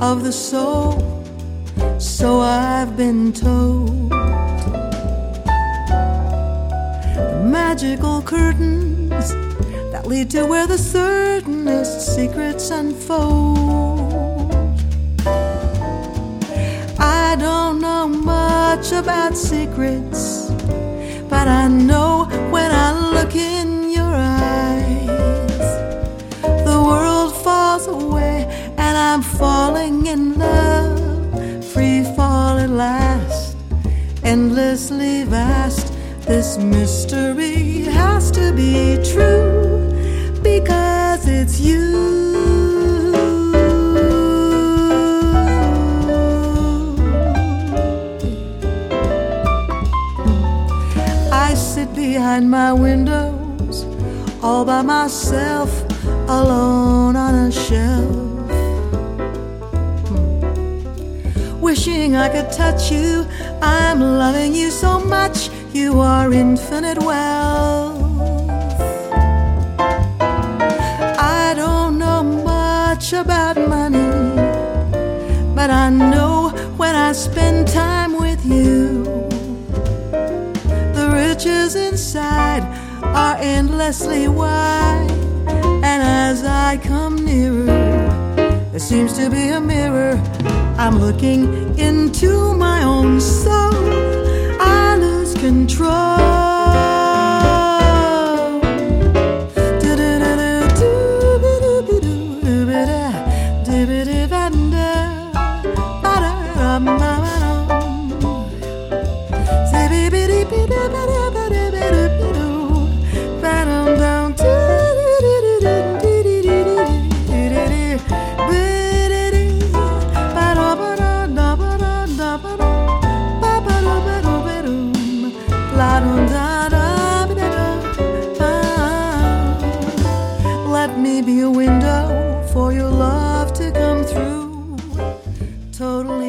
of the soul, so I've been told. The magical curtains that lead to where the certainest secrets unfold. I don't know much about secrets, but I know when I look in your eyes, the world falls away and I'm falling in love. Free fall at last, endlessly vast. This mystery has to be true because it's you. I sit behind my windows, all by myself, alone on a shelf, wishing I could touch you. I'm loving you so much. You are infinite wealth. I don't know much about money, but I know when I spend time with you, the riches inside are endlessly wide. And as I come nearer, there seems to be a mirror. I'm looking into my own soul. I lose control. Let me be a window for your love to come through, totally